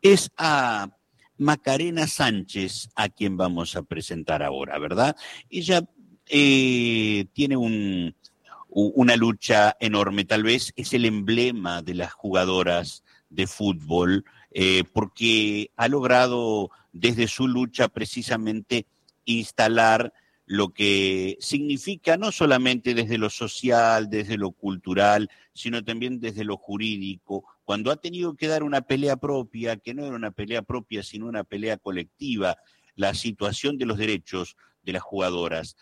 Es a Macarena Sánchez a quien vamos a presentar ahora, ¿verdad? Ella tiene una lucha enorme, tal vez es el emblema de las jugadoras de fútbol, porque ha logrado desde su lucha precisamente instalar lo que significa no solamente desde lo social, desde lo cultural, sino también desde lo jurídico, cuando ha tenido que dar una pelea propia, que no era una pelea propia, sino una pelea colectiva, la situación de los derechos de las jugadoras.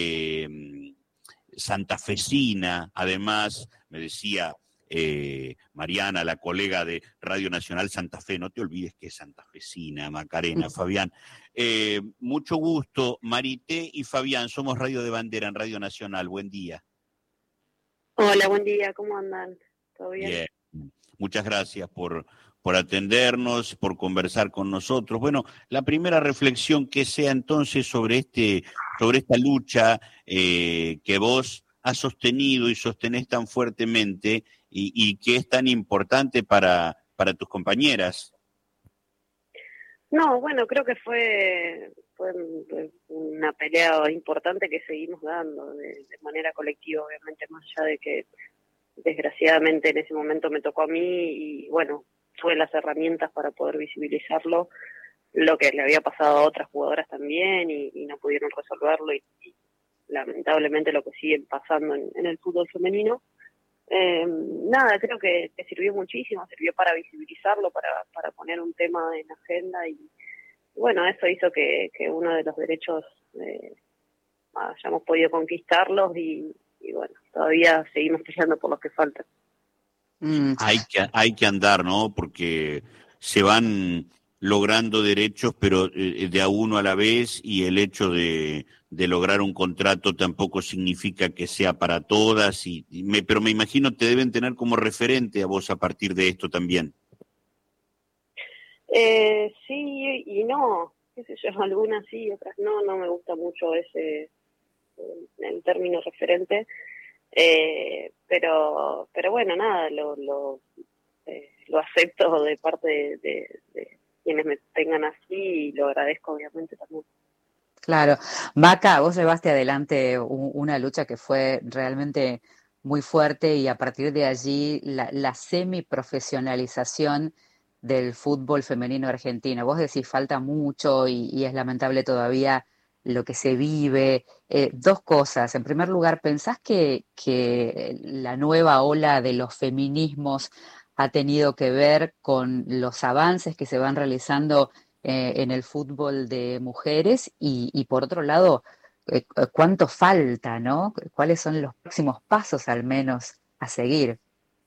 Santafesina, además, me decía Mariana, la colega de Radio Nacional Santa Fe, no te olvides que es santafesina, Macarena, Fabián. Mucho gusto, Marité y Fabián, somos Radio de Bandera en Radio Nacional, buen día. Hola, buen día, ¿cómo andan? ¿Todo bien? Bien, muchas gracias por atendernos, por conversar con nosotros. Bueno, la primera reflexión que sea entonces sobre esta lucha que vos has sostenido y sostenés tan fuertemente y que es tan importante para tus compañeras. No, bueno, creo que fue una pelea importante que seguimos dando de manera colectiva, obviamente, más allá de que desgraciadamente en ese momento me tocó a mí y bueno, tuve las herramientas para poder visibilizarlo, lo que le había pasado a otras jugadoras también y no pudieron resolverlo y lamentablemente lo que siguen pasando en el fútbol femenino. Nada, creo que sirvió muchísimo, sirvió para visibilizarlo, para poner un tema en agenda y bueno, eso hizo que uno de los derechos hayamos podido conquistarlos y bueno, todavía seguimos peleando por los que faltan. Hay que andar, ¿no? Porque se van logrando derechos, pero de a uno a la vez, y el hecho de lograr un contrato tampoco significa que sea para todas, pero me imagino te deben tener como referente a vos a partir de esto también. Sí y no, qué sé yo, algunas sí, otras no me gusta mucho ese el término referente, pero bueno, nada, lo acepto de parte de quienes me tengan así y lo agradezco obviamente también. Claro. Maca, vos llevaste adelante una lucha que fue realmente muy fuerte y a partir de allí la semiprofesionalización del fútbol femenino argentino. Vos decís falta mucho y es lamentable todavía lo que se vive. Dos cosas. En primer lugar, ¿pensás que la nueva ola de los feminismos ha tenido que ver con los avances que se van realizando en el fútbol de mujeres y por otro lado, cuánto falta, ¿no? ¿Cuáles son los próximos pasos al menos a seguir?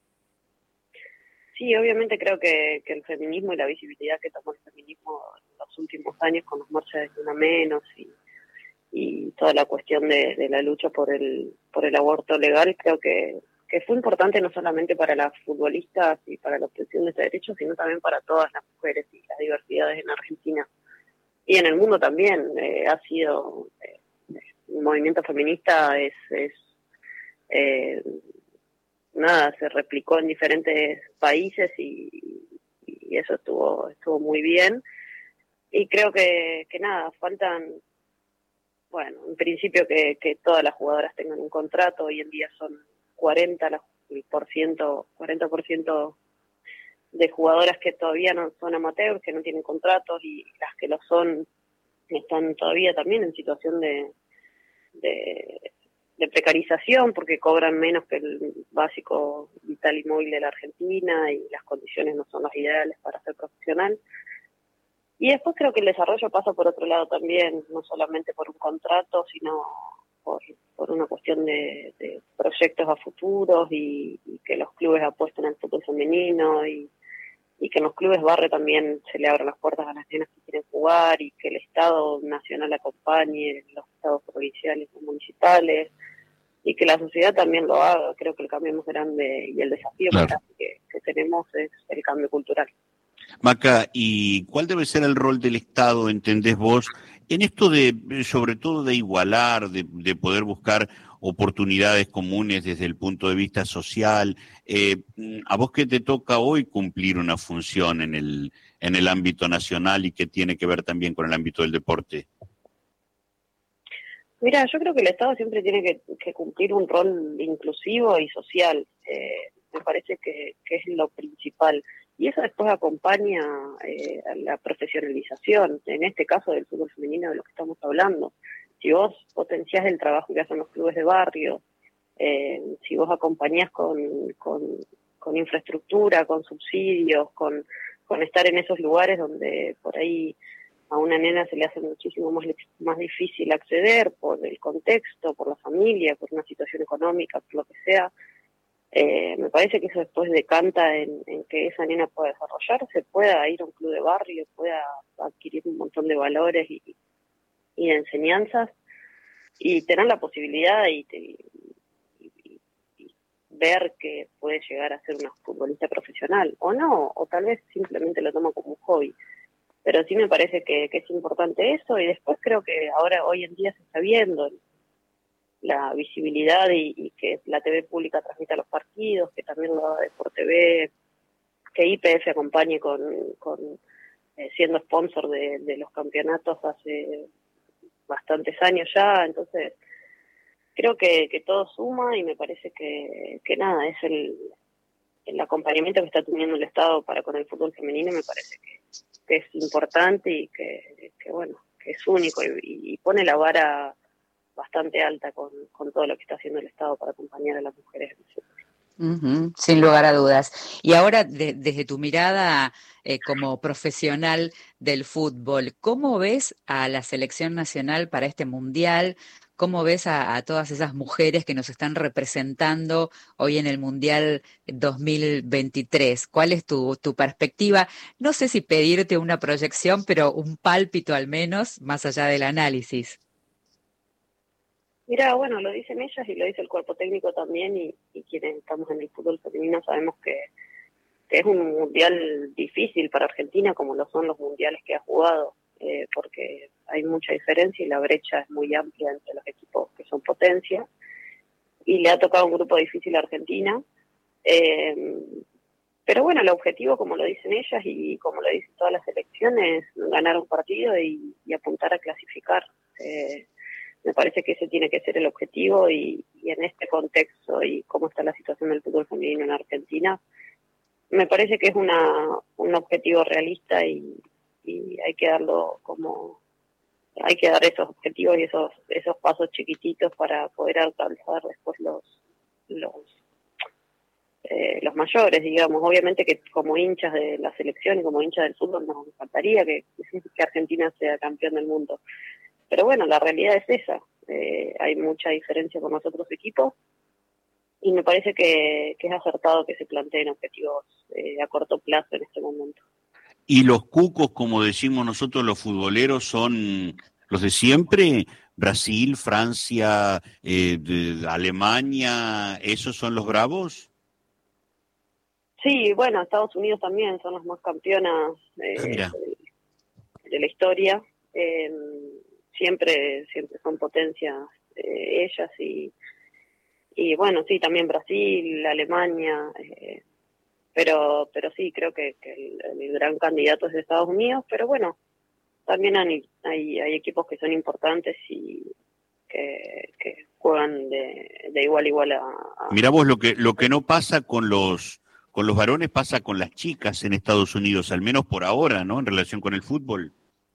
Sí, obviamente creo que el feminismo y la visibilidad que tomó el feminismo en los últimos años con las marchas de Una Menos y toda la cuestión de la lucha por el aborto legal, creo que fue importante no solamente para las futbolistas y para la obtención de este derecho, sino también para todas las mujeres y las diversidades en Argentina. Y en el mundo también ha sido un movimiento feminista, nada, se replicó en diferentes países y eso estuvo muy bien. Y creo que nada, faltan, bueno, en principio que todas las jugadoras tengan un contrato. Hoy en día son 40% de jugadoras que todavía no son amateurs, que no tienen contratos, y las que lo son están todavía también en situación de precarización porque cobran menos que el básico vital y móvil de la Argentina y las condiciones no son las ideales para ser profesional. Y después creo que el desarrollo pasa por otro lado también, no solamente por un contrato, sino por una cuestión de proyectos a futuros y que los clubes apuesten al fútbol femenino y que en los clubes barrio también se le abran las puertas a las nenas que quieren jugar y que el Estado nacional acompañe, los estados provinciales y municipales, y que la sociedad también lo haga. Creo que el cambio más grande y el desafío más grande que tenemos es el cambio cultural. Maca, ¿y cuál debe ser el rol del Estado, entendés vos, en esto de, sobre todo, de igualar, de poder buscar oportunidades comunes desde el punto de vista social. ¿A vos qué te toca hoy cumplir una función en el ámbito nacional y que tiene que ver también con el ámbito del deporte? Mira, yo creo que el Estado siempre tiene que cumplir un rol inclusivo y social. Me parece que es lo principal. Y eso después acompaña a la profesionalización, en este caso del fútbol femenino de lo que estamos hablando. Si vos potenciás el trabajo que hacen los clubes de barrio, si vos acompañás con infraestructura, con subsidios, con estar en esos lugares donde por ahí a una nena se le hace muchísimo más difícil acceder por el contexto, por la familia, por una situación económica, por lo que sea. Me parece que eso después decanta en que esa nena pueda desarrollarse, pueda ir a un club de barrio, pueda adquirir un montón de valores y de enseñanzas y tener la posibilidad y ver que puede llegar a ser una futbolista profesional o no, o tal vez simplemente lo toma como un hobby. Pero sí me parece que es importante eso, y después creo que ahora, hoy en día, se está viendo la visibilidad y que la TV pública transmita los partidos, que también lo haga Deport TV, que YPF acompañe siendo sponsor de los campeonatos hace bastantes años ya. Entonces creo que todo suma, y me parece que nada, es el acompañamiento que está teniendo el Estado para con el fútbol femenino. Me parece que es importante y que bueno, que es único y pone la vara bastante alta con todo lo que está haciendo el Estado para acompañar a las mujeres en el fútbol. Sin lugar a dudas. Y ahora, desde tu mirada como profesional del fútbol, ¿cómo ves a la selección nacional para este mundial? ¿Cómo ves a todas esas mujeres que nos están representando hoy en el Mundial 2023? ¿Cuál es tu perspectiva? No sé si pedirte una proyección, pero un pálpito al menos, más allá del análisis. Mira, bueno, lo dicen ellas y lo dice el cuerpo técnico también, y quienes estamos en el fútbol femenino sabemos que es un mundial difícil para Argentina, como lo son los mundiales que ha jugado, porque hay mucha diferencia y la brecha es muy amplia entre los equipos que son potencia, y le ha tocado un grupo difícil a Argentina. Pero bueno, el objetivo, como lo dicen ellas y como lo dicen todas las selecciones, es ganar un partido y apuntar a clasificar. Me parece que ese tiene que ser el objetivo, y en este contexto y cómo está la situación del fútbol femenino en Argentina, me parece que es un objetivo realista, y hay que darlo hay que dar esos objetivos y esos pasos chiquititos para poder alcanzar después los mayores, digamos. Obviamente que como hinchas de la selección y como hinchas del fútbol nos encantaría que Argentina sea campeón del mundo. Pero bueno, la realidad es esa. Hay mucha diferencia con los otros equipos, y me parece que es acertado que se planteen objetivos a corto plazo en este momento. ¿Y los cucos, como decimos nosotros los futboleros, son los de siempre? ¿Brasil, Francia, Alemania, esos son los bravos? Sí, bueno, Estados Unidos también son las más campeonas de la historia. Siempre son potencias ellas, y bueno, sí, también Brasil, Alemania, pero sí, creo que el gran candidato es Estados Unidos, pero bueno, también hay equipos que son importantes y que juegan de igual a igual Mirá vos, lo que no pasa con los varones pasa con las chicas en Estados Unidos, al menos por ahora, ¿no? En relación con el fútbol.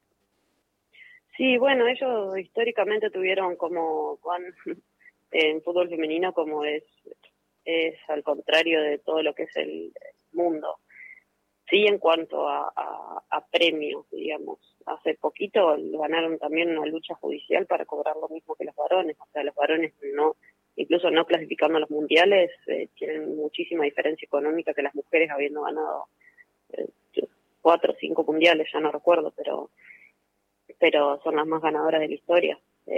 Sí, bueno, ellos históricamente tuvieron como en fútbol femenino, como es al contrario de todo lo que es el mundo. Sí, en cuanto a premios, digamos, hace poquito ganaron también una lucha judicial para cobrar lo mismo que los varones. O sea, los varones incluso no clasificando a los mundiales, tienen muchísima diferencia económica que las mujeres, habiendo ganado 4 o 5 mundiales, ya no recuerdo, pero son las más ganadoras de la historia.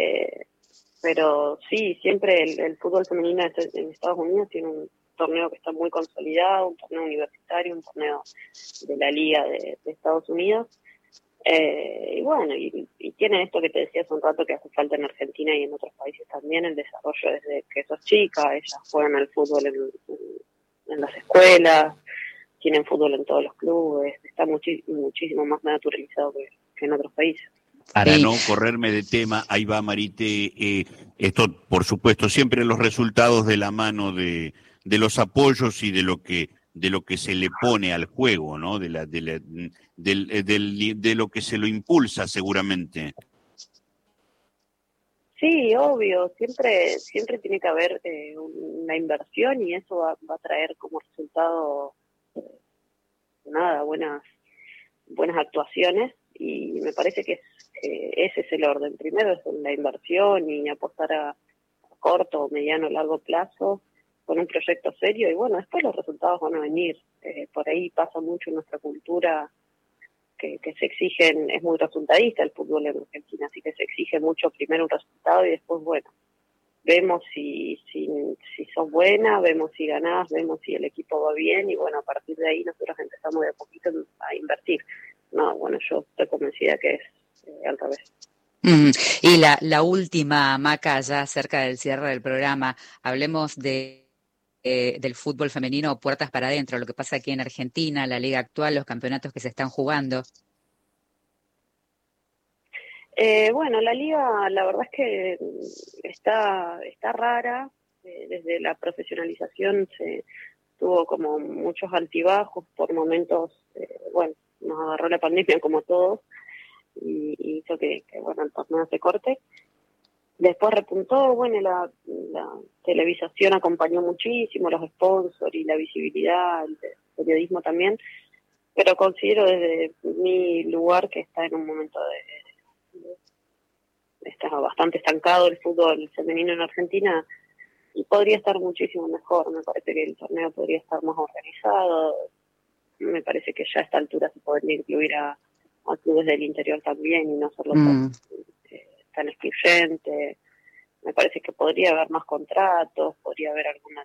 Pero sí, siempre el fútbol femenino en Estados Unidos tiene un torneo que está muy consolidado, un torneo universitario, un torneo de la Liga de Estados Unidos, Y bueno, y tiene esto que te decía hace un rato que hace falta en Argentina y en otros países también, el desarrollo desde que sos chica. Ellas juegan al fútbol en las escuelas, tienen fútbol en todos los clubes, está muchísimo más naturalizado que en otros países. Para no correrme de tema, ahí va Marité, esto por supuesto siempre los resultados de la mano de los apoyos y de lo que se le pone al juego, ¿no? De lo que se lo impulsa seguramente. Sí, obvio, siempre tiene que haber una inversión y eso va a traer como resultado buenas actuaciones, y me parece que ese es el orden. Primero es la inversión y apostar a corto, mediano, largo plazo con un proyecto serio, y bueno, después los resultados van a venir. Por ahí pasa mucho en nuestra cultura que se exigen, es muy resultadista el fútbol en Argentina, así que se exige mucho primero un resultado y después, bueno, vemos si sos buena, vemos si ganás, vemos si el equipo va bien, y bueno, a partir de ahí nosotros empezamos de a poquito a invertir. No, bueno, yo estoy convencida que es al revés. Y la última, Maca, ya cerca del cierre del programa, hablemos del fútbol femenino puertas para adentro, lo que pasa aquí en Argentina, la liga actual, los campeonatos que se están jugando. Bueno, la liga, la verdad es que está rara. Desde la profesionalización se tuvo como muchos altibajos por momentos. Bueno, nos agarró la pandemia como todos y hizo que bueno, el torneo se corte. Después repuntó, bueno, la televisación acompañó muchísimo, los sponsors y la visibilidad, el periodismo también, pero considero desde mi lugar que está en un momento está bastante estancado el fútbol femenino en Argentina y podría estar muchísimo mejor. Me parece que el torneo podría estar más organizado. Me parece que ya a esta altura se podría incluir a clubes del interior también y no hacerlo tan excluyente. Me parece que podría haber más contratos, podría haber algún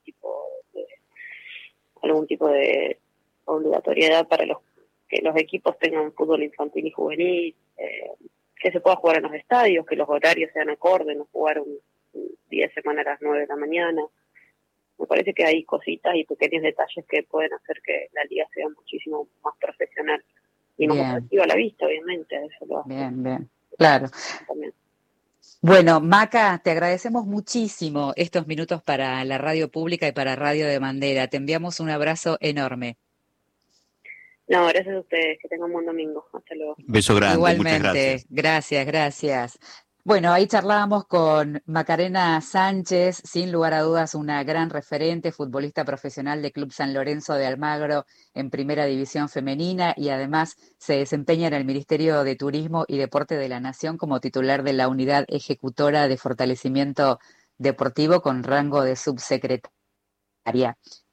tipo de obligatoriedad para que los equipos tengan fútbol infantil y juvenil, que se pueda jugar en los estadios, que los horarios sean acordes, no jugar un día de semana a las 9 de la mañana. Me parece que hay cositas y pequeños detalles que pueden hacer que la liga sea muchísimo más profesional y más atractiva a la vista, obviamente. Eso lo hace. Bien, claro. También. Bueno, Maca, te agradecemos muchísimo estos minutos para la radio pública y para Radio de Bandera. Te enviamos un abrazo enorme. No, gracias a ustedes. Que tengan un buen domingo. Hasta luego. Beso grande. Igualmente, muchas gracias. Gracias. Bueno, ahí charlábamos con Macarena Sánchez, sin lugar a dudas una gran referente, futbolista profesional de Club San Lorenzo de Almagro en Primera División Femenina, y además se desempeña en el Ministerio de Turismo y Deporte de la Nación como titular de la Unidad Ejecutora de Fortalecimiento Deportivo con rango de subsecretaria.